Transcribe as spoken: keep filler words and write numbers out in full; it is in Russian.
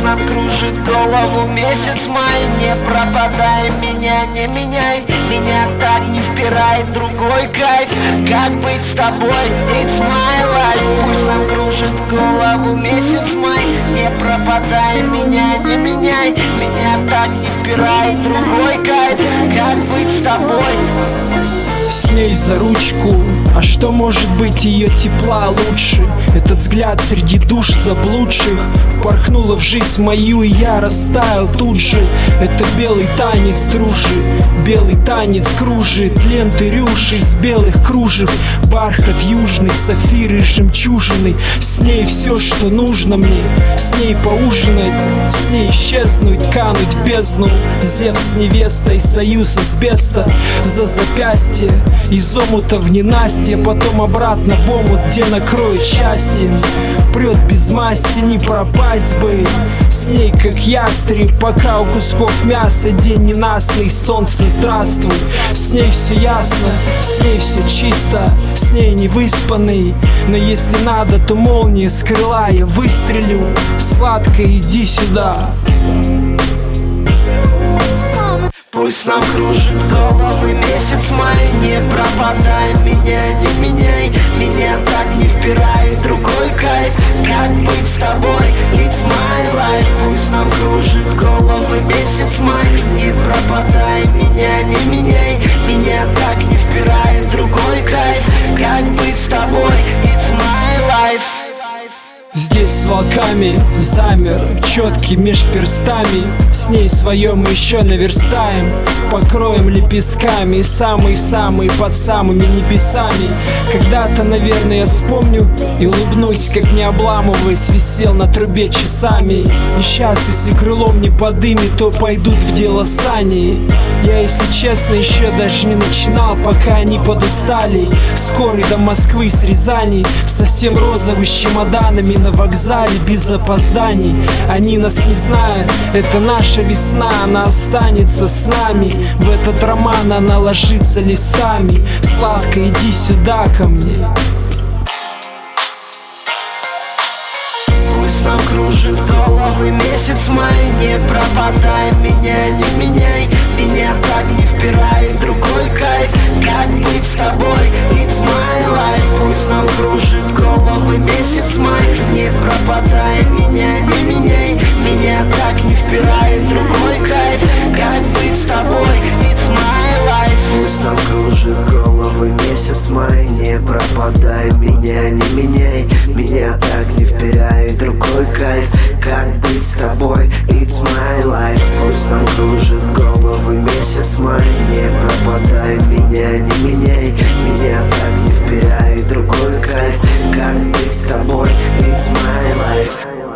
нам кружит голову месяц май. Не пропадай, меня не меняй, меня так не впирает другой кайф. Как быть с тобой, it's my life. Пусть нам кружит голову месяц май. Не пропадай, меня не меняй, меня так не впирает другой кайф. Как быть с тобой? С ней за ручку, а что может быть ее тепла лучше? Этот взгляд среди душ заблудших впорхнула в жизнь мою, и я растаял тут же. Это белый танец, дружи, белый танец кружит ленты рюши из белых кружев, бархат южный, сафиры, жемчужины. С ней все, что нужно мне, с ней поужинать, с ней исчезнуть, кануть в бездну. Зевс с невестой, союз асбеста за запястье, из омута в ненастье, потом обратно в омут, где накроет счастье. Прет без масти, не пропасть бы с ней, как ястреб, пока у кусков мяса день ненастный, солнце здравствуй. С ней все ясно, с ней все чисто, с ней не выспанный, но если надо, то молния с крыла я выстрелю. Сладко, иди сюда. Пусть нам кружит головы месяц май. Не пропадай, меня не меняй, меня так не впирает другой кайф. Как быть с тобой, it's my life. Пусть нам кружит головы месяц май. Не пропадай, меня не меняй, меня так не впирает другой кайф. Как быть с тобой, it's my life. Здесь с волками замер, четкий меж перстами. С ней свое мы еще наверстаем, покроем лепестками, самый-самый под самыми небесами. Когда-то, наверное, я вспомню и улыбнусь, как не обламываясь, висел на трубе часами. И сейчас, если крылом не подымет, то пойдут в дело сани. Я, если честно, еще даже не начинал, пока они подустали. Скорый до Москвы с Рязани, совсем розовый с чемоданами на вокзале без опозданий. Они нас не знают, это наша весна, она останется с нами. В этот роман она ложится листами. Сладко, иди сюда ко мне. Пусть нам кружит головы месяц май. Не пропадай, меня не меняй, меня так не впирает другой кайф. Как быть с тобой, it's my life. Пусть нам кружит головы месяц май. Не пропадай, меня не меняй, меня так не впирает другой кайф. Как быть с тобой, it's my life. Пусть нам кружит головы месяц май. Не пропадай, меня не меняй, меня так не впирает другой кайф. Как быть с тобой, it's my life. Пусть нам кружит головы месяц май. Не пропадай, меня не меняй, меня так не впирает другой кайф. Как быть с тобой, it's my life.